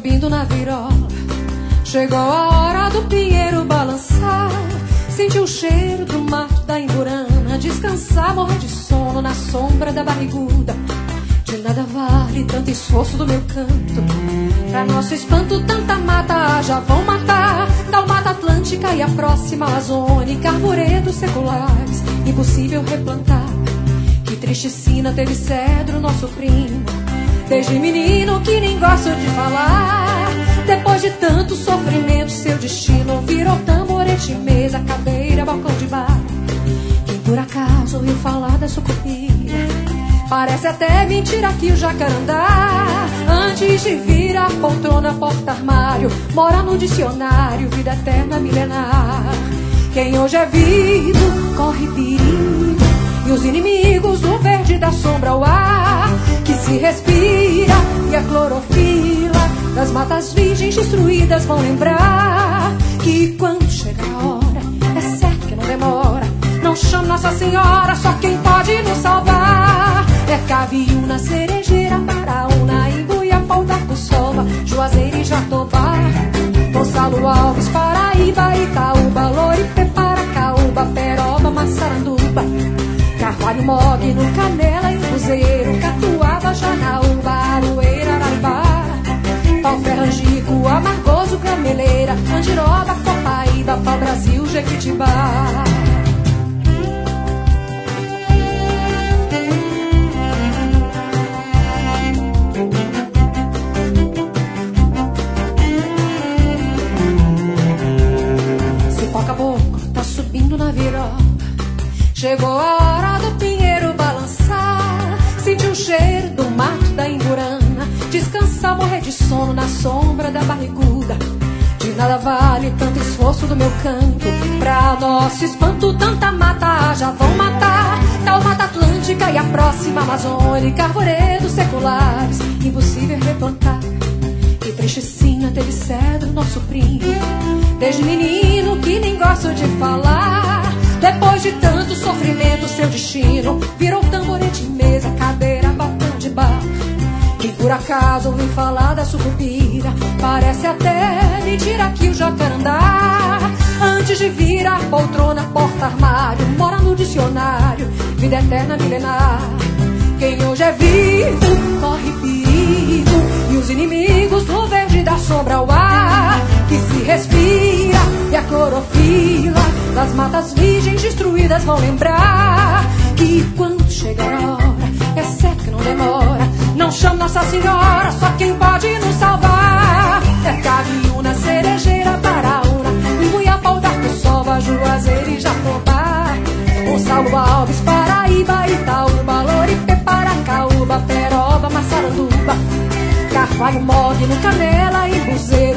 subindo na virola. Chegou a hora do pinheiro balançar. Senti o cheiro do mato da Imburana. Descansar, morrer de sono na sombra da barriguda. De nada vale tanto esforço do meu canto. Pra nosso espanto tanta mata já vão matar. Tal Mata Atlântica e a próxima Amazônica. Arvoredos seculares, impossível replantar. Que triste sina teve cedro, nosso primo. Desde menino que nem gosta de falar. Depois de tanto sofrimento, seu destino virou tamborete, mesa, cadeira, balcão de bar. Quem por acaso ouviu falar da sucupira? Parece até mentira que o jacarandá, antes de vir a poltrona, porta-armário, mora no dicionário, vida eterna milenar. Quem hoje é vivo corre perigo, e os inimigos do verde da sombra ao ar, que se respira e a clorofila das matas virgens destruídas vão lembrar que quando chega a hora, é certo que não demora. Não chama Nossa Senhora, só quem pode nos salvar é Caviúna, Cerejeira, Paraúna, Imbuiapau, Tacuçova, Juazeiro e Jatobá, Gonçalo Alves, Paraíba, Itaúba, Loripe, Paracaúba, Peroba, Massaranduba, Carvalho, Mogno, Canela e Cruzeiro, Catuaba, Janaúba, Aroeira, Araribá, Pau-Ferrangico, Amargoso, Gameleira, Andiroba, Copaíba, Pau-Brasil, Jequitibá. Cipó Caboclo tá subindo na virola. Chegou a hora do pinheiro balançar. Senti o cheiro do mato da Imburana. Descansar, morrer de sono na sombra da barriguda. De nada vale tanto esforço do meu canto. Pra nosso espanto tanta mata já vão matar. Tal Mata Atlântica e a próxima Amazônica. Arvoredos seculares, impossível replantar. Que triste sina teve cedro, nosso primo. Desde menino que nem gosto de falar. Depois de tanto sofrimento, seu destino virou tamborete, mesa, cadeira, balcão de bar. Quem por acaso ouviu falar da sucupira? Parece até mentira que o jacarandá, antes de vir a poltrona, porta-armário, mora no dicionário, vida eterna milenar. Quem hoje é vivo corre perigo, e os inimigos do verde da sombra ao ar, que se respira e a clorofila das matas virgens destruídas vão lembrar que quando chegar a hora, é certo que não demora. Não chama Nossa Senhora, só quem pode nos salvar é Caviúna, Cerejeira, Paraúna, Imbuiapau, Tacuçova, Juazeiro e Jatobá, Gonçalo Alves, Paraíba, Itaúba, Loripe, Paracaúba, Peroba, Massaranduba, Carvalho, Mogno, Canela e Cruzeiro,